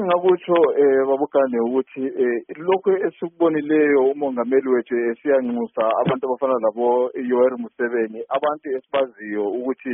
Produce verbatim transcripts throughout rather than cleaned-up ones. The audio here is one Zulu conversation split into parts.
engakutsho eh babukane ukuthi eh lokho esikubonileyo umongameli wethu esiyanxusa abantu abafana labo Yoweri Museveni, abantu esibaziyo ukuthi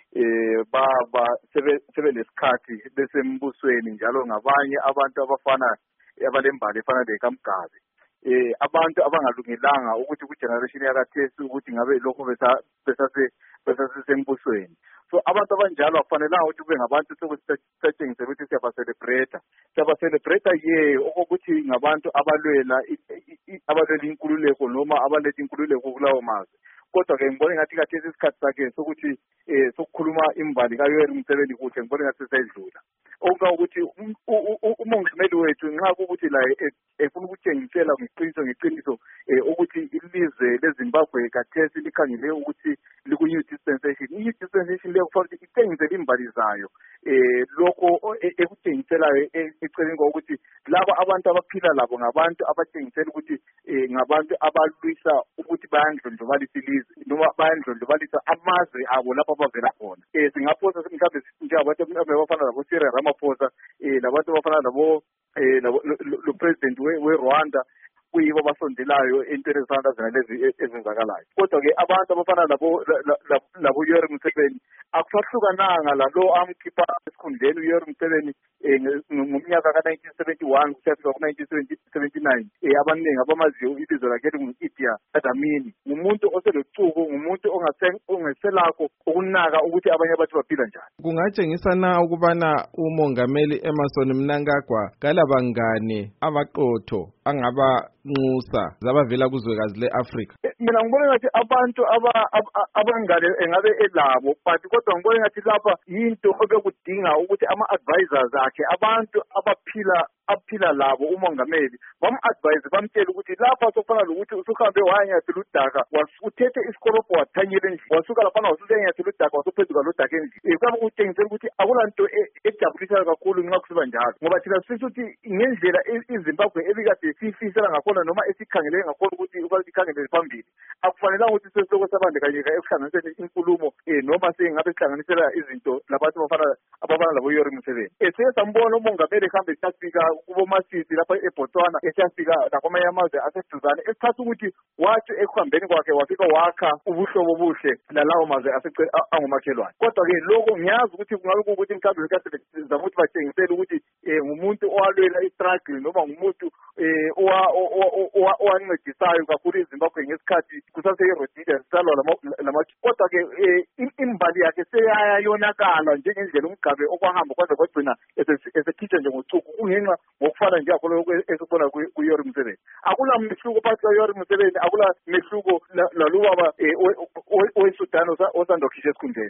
eh baba sebe lesikhathi besembusweni njalo ngabanye abantu abafana abalembali efana lekamgabe. Eh abantu abangalungelanga ukuthi ku generation yakathesi ukuthi ngabe lokho besa besase besasembusweni. So abantu abanjalo akufanelanga ukuthi kube ngabantu sokusetshenziswa ukuthi siyaba celebrate siyaba celebrate ye ukuthi ngabantu abalwela abalwela inkululeko noma abaletha inkululeko kulawo mazwe. Kodwa ke ngibona ngathi kathesi isikhathi sakhe sokuthi eh sokukhuluma imbali kaYoweri Museveni kuhle ngibona ngathi seyidlula. Okuba ukuthi umongameli wethu nxa ukuthi la efuna ukutshengisela ngeqiniso ngeqiniso ukuthi ilizwe leZimbabwe kathesi likhangele ukuthi liku new dispensation. New dispensation leyo kufanele itshengise imbali zayo eh lokho ekutshengiselayo eceleni ukuthi laba abantu abaphila labo ngabantu abatshengisela ukuthi ngabantu abalwisa ukuthi bayandlondlobalisa ilizwe noma bayandlondlobalisa amazwe abo lapho abavela khona. Eh singaphosa mhlawumbe njengabantu abafana labo Cyril Ramaphosa eh labantu abafana labo eh lo president we Rwanda kuyibo basondelayo entweni ezifana zalezi ezenzakalayo. Kodwa ke abantu abafana labo labo Yoweri Museveni akusahlukananga lalo amkhipha esikhundleni uYoweri Museveni ngomnyaka ka nineteen seventy-one kusafika ku nineteen seventy-nine. Eh abaningi abamaziyo ilizwe lakhe lingu-Idi Amin. Umuntu oselochuku, umuntu ongaselakho ukunaka ukuthi abanye abantu baphila njani. Kungatshengisa na ukubana umongameli Emmerson Mnangagwa kalabangane abaqotho angaba nxusa zabavela kuzwekazi leAfrika? Mina ngibona ngathi abantu abangane engabe elabo but kodwa ngibona ngathi lapha into obekudinga ukuthi ama-advisors akhe abantu abaphila aphila labo umongameli bam-advise bamtshela ukuthi lapha sokufana lokuthi usuhambe wayanyathela udaka wasuthethe isikorobho wathanyela endlini wasuka laphana wasusenyathela udaka wasuphenduka lodaka endlini. Kuyabe kutshengisela ukuthi akulanto ejabulisayo kakhulu nxa kusiba njalo ngoba thina sifisa ukuthi ngendlela iZimbabwe ebikade siyifisela ngakhona noma esikhangele ngakhona ukuthi uba ikhangelele phambili akufanelanga ukuthi sesiloko sabandekanyeka ekuhlanganiseni inkulumo eh noma sengabe sihlanganisela izinto labantu abafana abafana labo Yoweri Museveni. Esike sambona umongameli ehambe esafika kubo Masisi lapha eBotswana esafika nakwamanye amazwe aseduzane esithatha ukuthi wathi ekuhambeni kwakhe wafika wakha ubuhlobo buhle nalawo mazwe angumakhelwane. Kodwa ke lokho ngiyazi ukuthi kungabe kukuthi mhlawumbe bekade zama ukuthi batshengisele ukuthi ngumuntu owalwela istruggle noma ngumuntu owancedisayo kakhulu iZimbabwe ngesikhathi kusase-Rhodesia sisalwa lama. Kodwa ke imbali yakhe seyayonakala njengendlela umgabe okwahamba kwaze kwagcina esekhitshwa njengochuku kungenxa ngokufana nje akho esikubona kuYoweri Museveni. Akula mehluko phakathi kaYoweri Museveni, akula mehluko lalubaba oweSudan osanda kukhishwa esikhundleni.